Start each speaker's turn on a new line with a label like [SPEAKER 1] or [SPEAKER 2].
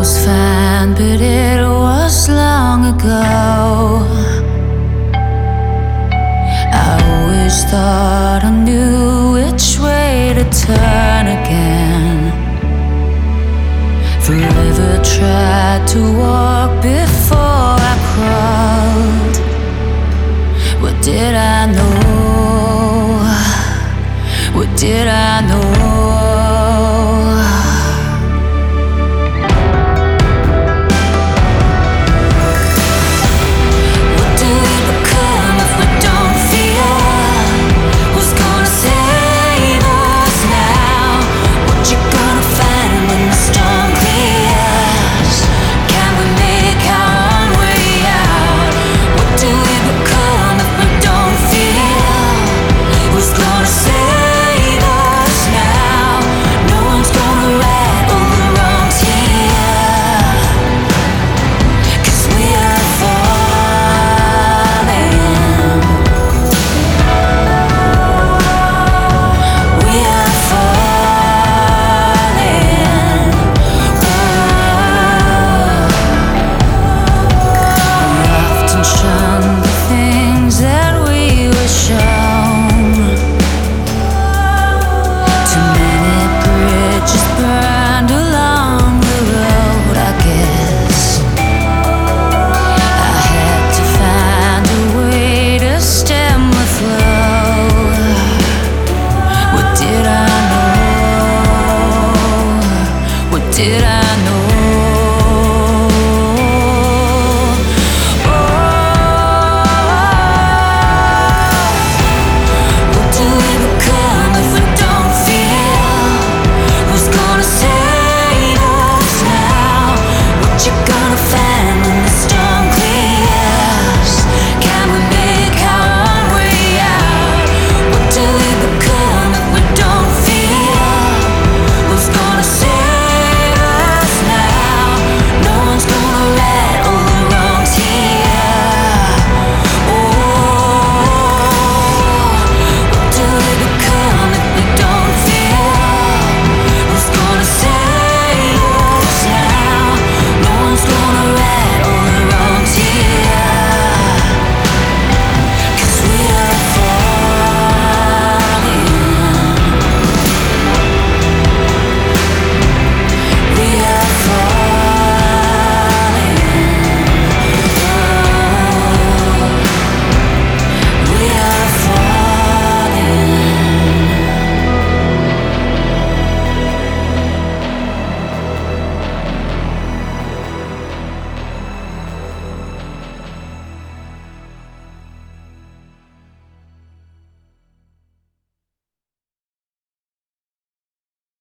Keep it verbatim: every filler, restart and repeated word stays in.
[SPEAKER 1] was fine, but it was long ago. I always thought I knew which way to turn again. Forever tried to walk before I crawled. What did I know? What did I know? Did I